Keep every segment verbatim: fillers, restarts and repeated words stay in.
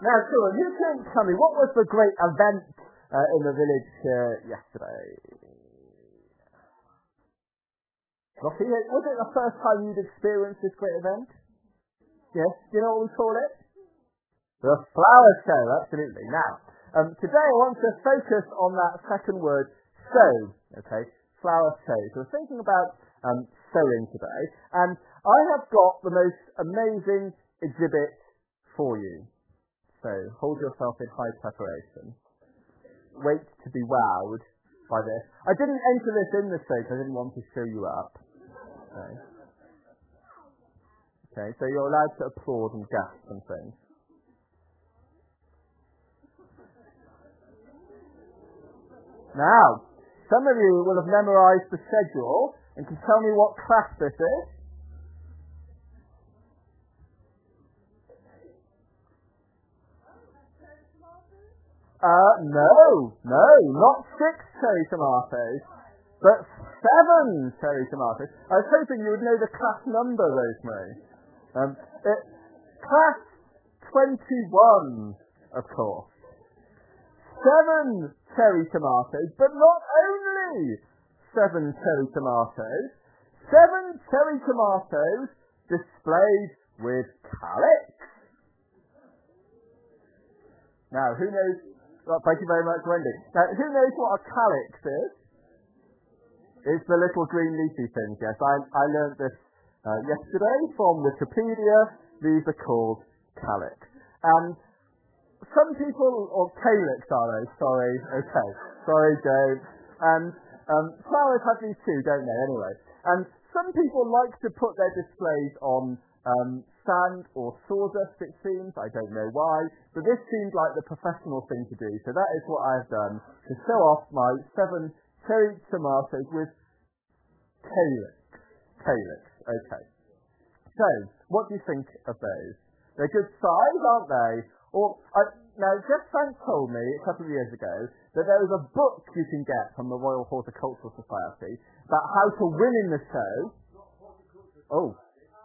Now, Cyril, you can tell me, what was the great event uh, in the village uh, yesterday? Rocky, was it the first time you'd experienced this great event? Yes. Do you know what we call it? The flower show, absolutely. Now, um, today I want to focus on that second word, sow. Okay, flower show. So we're thinking about um, sowing today, and I have got the most amazing exhibit for you. So hold yourself in high preparation. Wait to be wowed by this. I didn't enter this in the show because I didn't want to show you up. Okay. Okay, so you're allowed to applaud and gasp and things. Now, some of you will have memorised the schedule and can tell me what class this is. Uh, no, no, not six cherry tomatoes, but seven cherry tomatoes. I was hoping you would know the class number, Rosemary. Um, it, class twenty-one, of course. Seven cherry tomatoes, but not only seven cherry tomatoes, seven cherry tomatoes displayed with calyx. Now, who knows? Well, thank you very much, Wendy. Now, who knows what a calyx is? It's the little green leafy things, yes. I, I learned this uh, yesterday from Wikipedia. These are called calyx. And some people, or calyx are they? Sorry, okay. Sorry, don't. And um, flowers have these too, don't they, anyway? And some people like to put their displays on um, sand or sawdust, it seems. I don't know why, but this seemed like the professional thing to do. So that is what I've done to show off my seven cherry tomatoes with calyx. Calyx, okay. So, what do you think of those? They're good size, aren't they? Or I, now, Jeff Frank told me a couple of years ago that there was a book you can get from the Royal Horticultural Society about how to win in the show. Oh.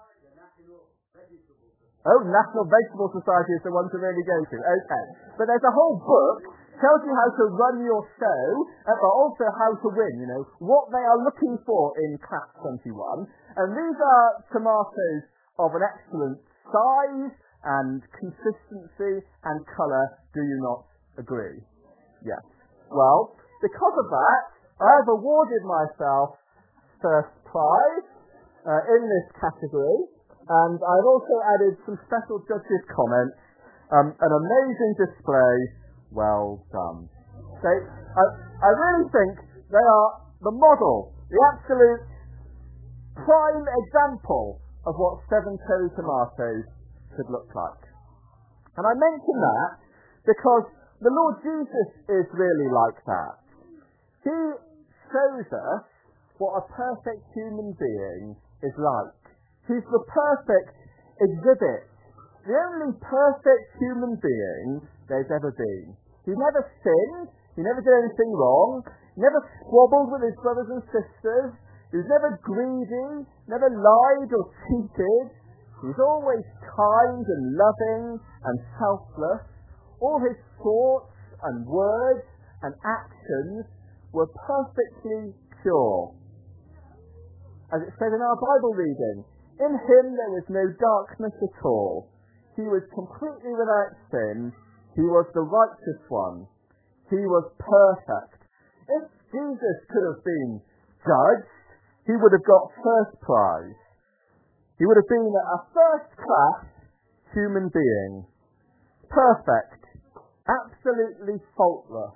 Oh, National Vegetable Society is the one to really go to. Okay. But there's a whole book tells you how to run your show, uh, but also how to win, you know, what they are looking for in Class twenty-one. And these are tomatoes of an excellent size and consistency and colour. Do you not agree? Yes. Well, because of that, I have awarded myself first prize uh, in this category. And I've also added some special judges' comments. Um, an amazing display. Well done. So I, I really think they are the model, the absolute prime example of what seven cherry tomatoes should look like. And I mention that because the Lord Jesus is really like that. He shows us what a perfect human being is like. He's the perfect exhibit, the only perfect human being there's ever been. He never sinned, he never did anything wrong, he never squabbled with his brothers and sisters, he was never greedy, never lied or cheated. He's always kind and loving and selfless. All his thoughts and words and actions were perfectly pure. As it says in our Bible reading, in him there was no darkness at all. He was completely without sin. He was the righteous one. He was perfect. If Jesus could have been judged, he would have got first prize. He would have been a first-class human being. Perfect. Absolutely faultless.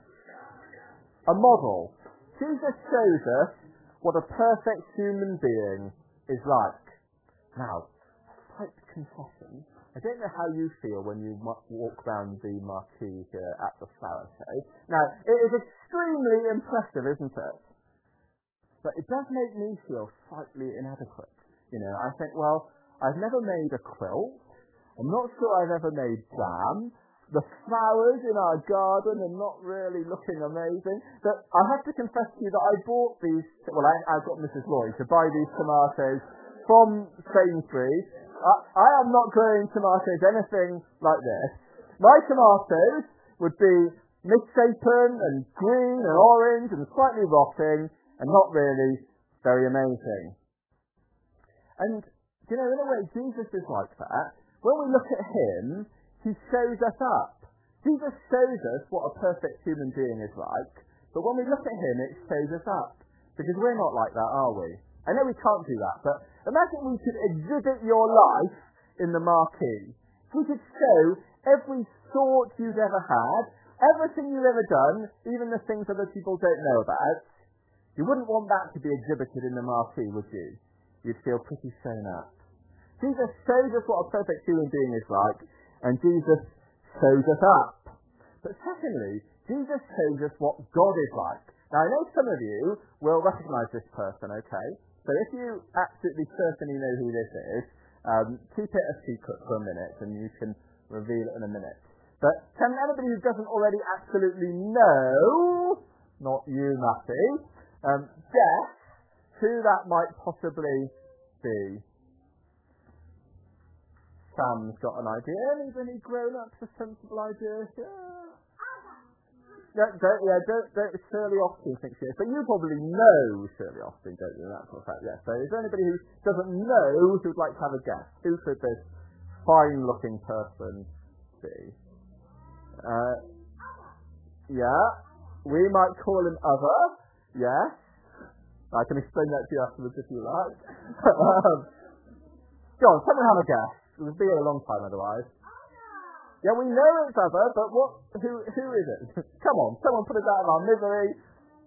A model. Jesus shows us what a perfect human being is like. Now, slight confession. I don't know how you feel when you walk round the marquee here at the flower show. Now, it is extremely impressive, isn't it? But it does make me feel slightly inadequate. You know, I think, well, I've never made a quilt. I'm not sure I've ever made jam. The flowers in our garden are not really looking amazing. But I have to confess to you that I bought these, well, I, I got Missus Lloyd to buy these tomatoes from Sainsbury's. I, I am not growing tomatoes anything like this. My tomatoes would be misshapen and green and orange and slightly rotting and not really very amazing. And, you know, in a way, Jesus is like that. When we look at him, he shows us up. Jesus shows us what a perfect human being is like, but when we look at him, it shows us up. Because we're not like that, are we? I know we can't do that, but imagine we could exhibit your life in the marquee. We could show every thought you've ever had, everything you've ever done, even the things other people don't know about. You wouldn't want that to be exhibited in the marquee, would you? You'd feel pretty shown up. Jesus shows us what a perfect human being is like, and Jesus shows us up. But secondly, Jesus shows us what God is like. Now, I know some of you will recognise this person, okay? So if you absolutely certainly know who this is, um, keep it a secret for a minute, and you can reveal it in a minute. But can anybody who doesn't already absolutely know, not you, Matthew, um, guess who that might possibly be? Sam's got an idea. Anybody grown up a sensible idea? Yeah. Yeah, don't, yeah, don't, don't, Shirley Austin thinks she is. But you probably know Shirley Austin, don't you? That's what fact, yeah. So is there anybody who doesn't know who'd like to have a guess? Who could this fine-looking person be? Uh, yeah. We might call him Other. Yes. I can explain that to you afterwards if you like. um, go on, someone have a guess. It would be a long time otherwise. Yeah, we know it's Other, but what? Who? Who is it? Come on, someone put us out of our misery.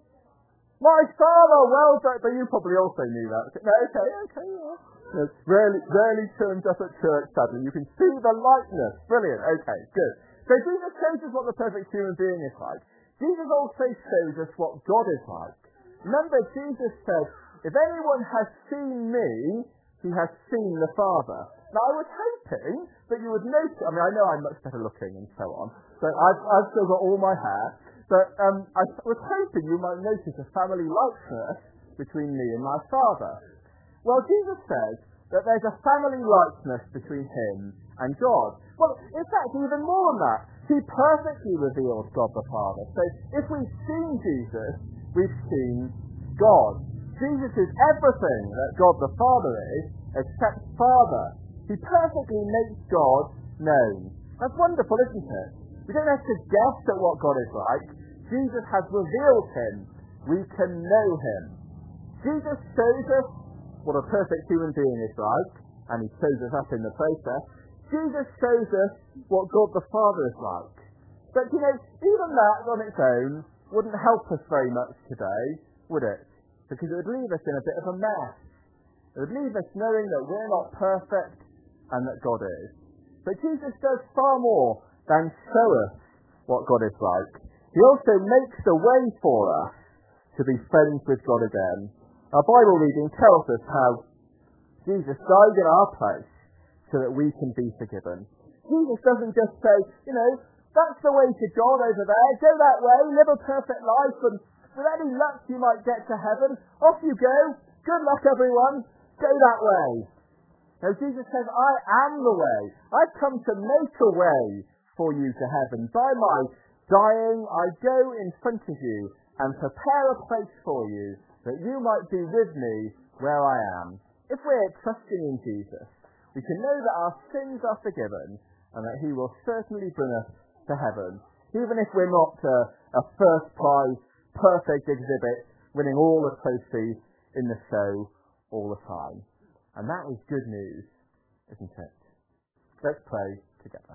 My father, well done. But you probably also knew that. No, okay, okay. Yeah. No, rarely, rarely turns up at church. Sadly, you can see the likeness. Brilliant. Okay, good. So Jesus shows us what the perfect human being is like. Jesus also shows us what God is like. Remember, Jesus said, "If anyone has seen me, he has seen the Father." Now, I was hoping that you would notice, I mean, I know I'm much better looking and so on, so I've, I've still got all my hair, but um, I was hoping you might notice a family likeness between me and my father. Well, Jesus says that there's a family likeness between him and God. Well, in fact, even more than that, he perfectly reveals God the Father. So if we've seen Jesus, we've seen God. Jesus is everything that God the Father is, except Father. He perfectly makes God known. That's wonderful, isn't it? We don't have to guess at what God is like. Jesus has revealed him. We can know him. Jesus shows us what a perfect human being is like, and he shows us up in the process. Jesus shows us what God the Father is like. But, you know, even that on its own wouldn't help us very much today, would it? Because it would leave us in a bit of a mess. It would leave us knowing that we're not perfect and that God is. But Jesus does far more than show us what God is like. He also makes a way for us to be friends with God again. Our Bible reading tells us how Jesus died in our place so that we can be forgiven. Jesus doesn't just say, you know, that's the way to God over there, go that way, live a perfect life, and with any luck you might get to heaven. Off you go. Good luck, everyone. Go that way. Now, Jesus says, I am the way. I've come to make a way for you to heaven. By my dying, I go in front of you and prepare a place for you that you might be with me where I am. If we're trusting in Jesus, we can know that our sins are forgiven and that he will certainly bring us to heaven, even if we're not uh, a first prize, perfect exhibit, winning all the trophies in the show all the time. And that is good news, isn't it? Let's pray together.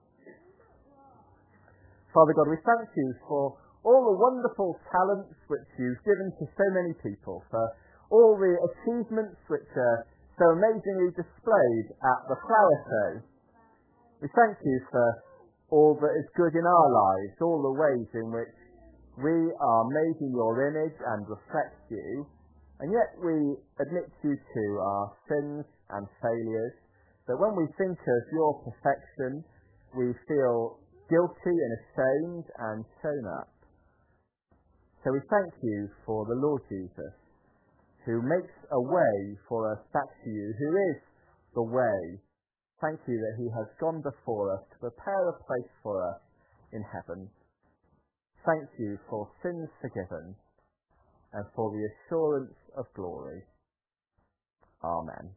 Father God, we thank you for all the wonderful talents which you've given to so many people, for all the achievements which are so amazingly displayed at the flower show. We thank you for all that is good in our lives, all the ways in which we are made in your image and reflect you. And yet we admit you to our sins and failures, that when we think of your perfection, we feel guilty and ashamed and shown up. So we thank you for the Lord Jesus, who makes a way for us back to you, who is the way Thank you that he has gone before us to prepare a place for us in heaven. Thank you for sins forgiven and for the assurance of glory. Amen.